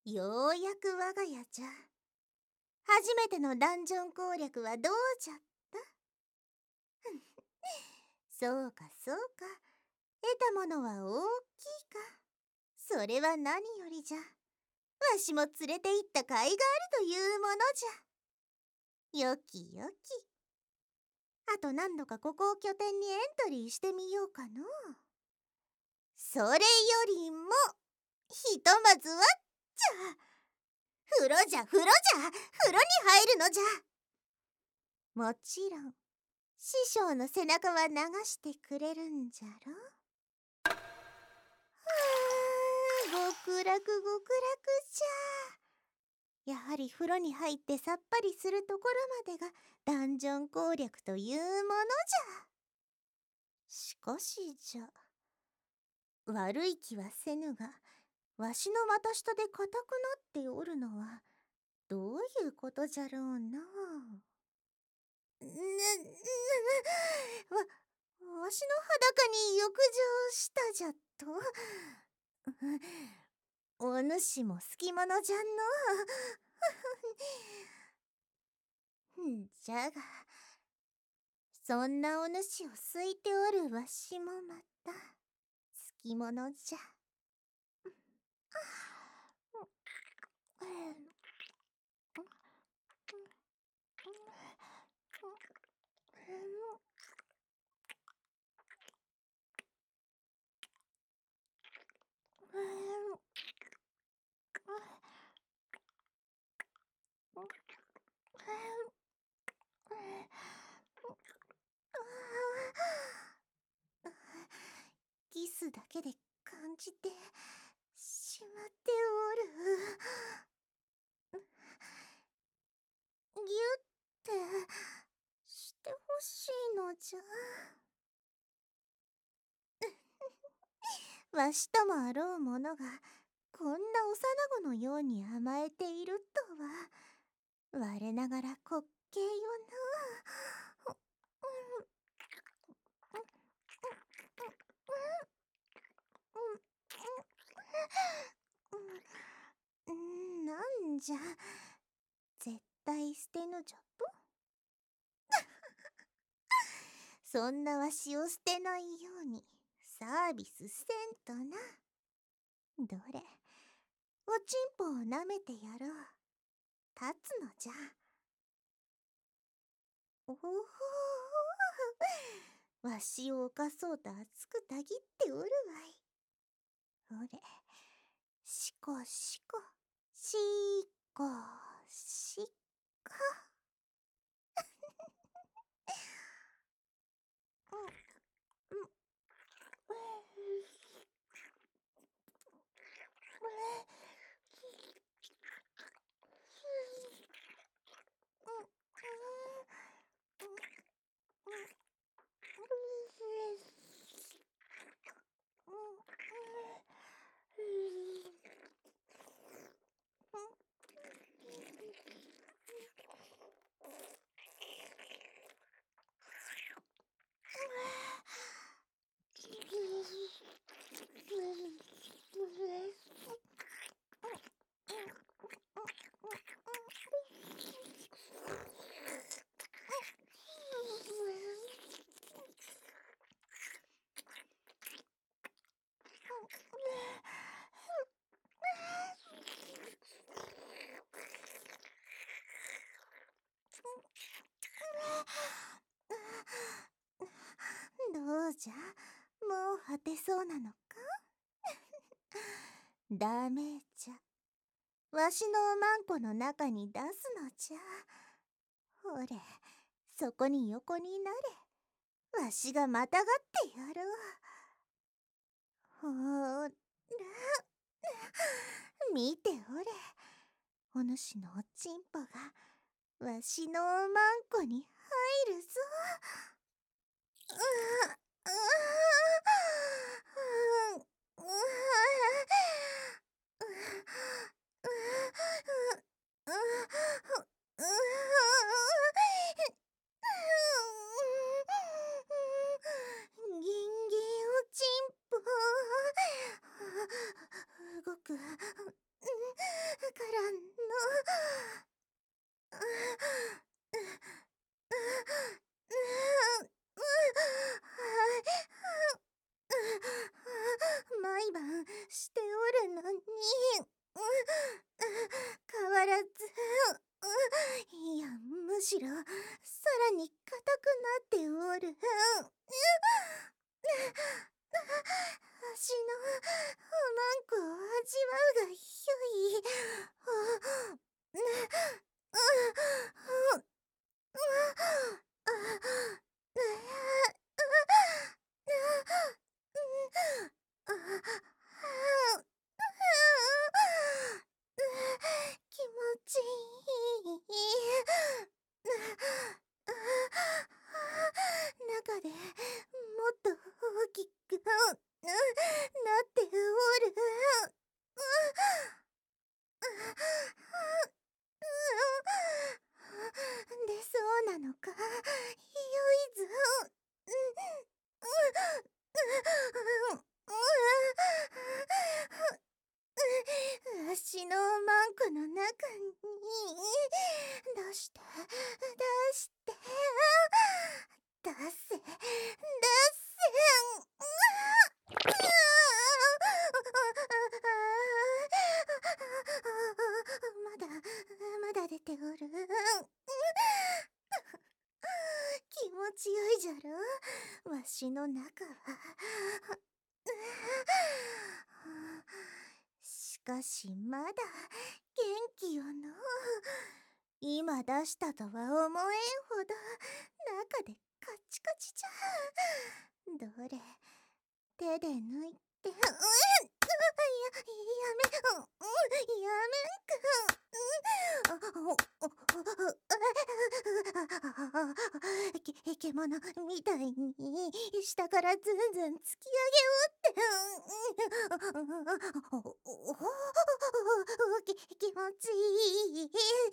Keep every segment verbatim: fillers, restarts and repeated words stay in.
ようやく我が家じゃ。初めてのダンジョン攻略はどうじゃった？そうかそうか。得たものは大きいか。それは何よりじゃ。わしも連れて行った甲斐があるというものじゃ。よきよき。あと何度かここを拠点にエントリーしてみようかの。それよりも、ひとまずはっちゃ。風呂じゃ風呂じゃ風呂に入るのじゃ。もちろん師匠の背中は流してくれるんじゃろ。はあ、極楽極楽じゃ。やはり風呂に入ってさっぱりするところまでがダンジョン攻略というものじゃ。しかしじゃ、悪い気はせぬが、わしの股下で固くなっておるのはどういうことじゃろうな。ぬ、ぬ、わ、わしの裸に浴場したじゃと？お主も好き者じゃの。じゃが、そんなお主を好いておるわしもまた好き者じゃ。キスだけで感じてしまっておる。ギュってしてほしいのじゃ。わしともあろうものがこんな幼子のように甘えているとは、我ながら滑稽よな。なんじゃ、絶対捨てぬじゃと？そんなわしを捨てないようにサービスせんとな。どれ、おちんぽをなめてやろう。立つのじゃ。おほほ、わしを犯そうと熱くたぎっておるわい。ほれ、しこしこ、しこしこ。うん、うん、どうじゃ、もう果てそうなのか？ダメじゃ。わしのおまんこの中に出すのじゃ。ほれ、そこに横になれ。わしがまたがってやろう。ほーら、見ておれ。お主のおちんぽがわしのおまんこに入るぞ。うわ、うわ、うわ、うわ、ギンギンおちんぽ動く。 毎晩しておるのに、変わらず、いや、むしろさらに硬くなっておる。足のおまんこを味わうがよい。気持ちいい。中でもっと大きくなっておる。でそうなのか。よいぞ。わしのマンコの中に出して出して出せ出せ。まだまだ出ておる。気持ちよいじゃろ、わしの中は。しかしまだ元気よの。今出したとは思えんほど中でカチカチじゃ。どれ、手で抜いて、うん、や、やめ、うん、やめんか。け、獣みたいに下からずんずん突き上げおって、き、気持ちいい。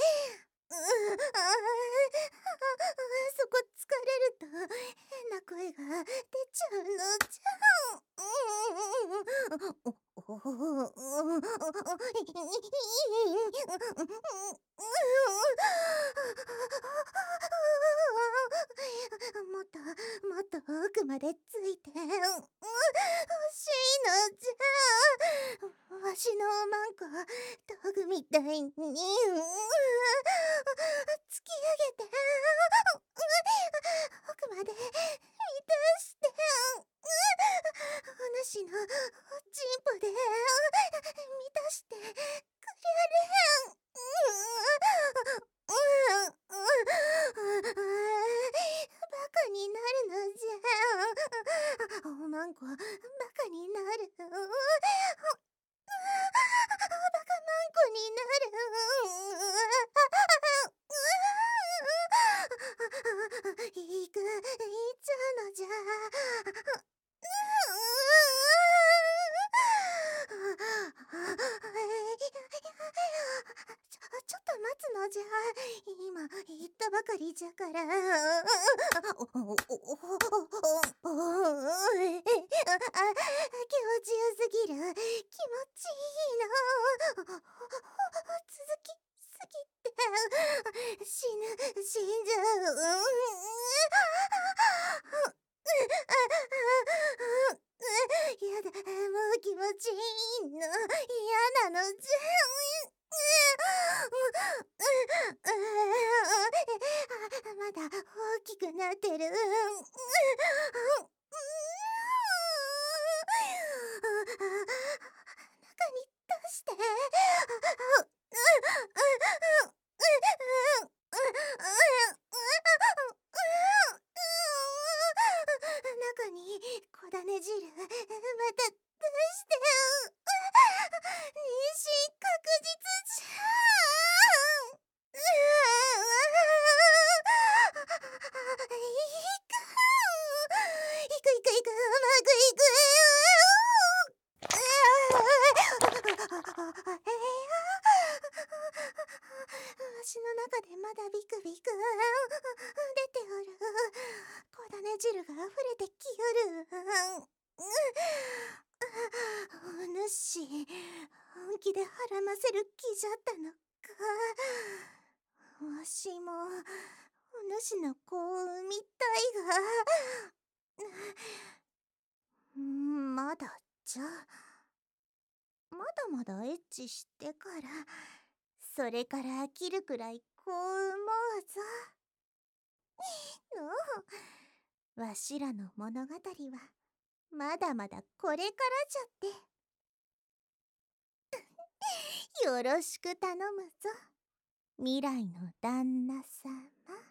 そこ疲れると変な声が出ちゃうのじゃ。もっともっと奥までついて欲しいのじゃ。わしのおまんこ道具みたいに突き上げて奥まで満たして、お主のおちんぽで満たしてくれる。バカになるのじゃ。おまんこバカになる。バカまんこになる。いく、いっちゃうのじゃ。ちょ、ちょっと待つのじゃ。今言ったばかりじゃから。お、お、お、お、お、気持ちよすぎる。気持ちいいの。続きすぎて死ぬ、死んじゃう。やだ、もう気持ちいいの。嫌なのじゃ。まだ大きくなってる。中に出して。中に小種汁また出して。妊娠確実じゃ。いくいくいく、うまくいく。わしの中でまだビクビク出ておる。小種汁が溢れてきよる。お主本気ではらませる気じゃったのか。わしもお主の子を産みたいが、まだじゃあまだまだエッチしてからそれから飽きるくらいこう思うぞ。のうわしらの物語はまだまだこれからじゃってよろしく頼むぞ未来の旦那様。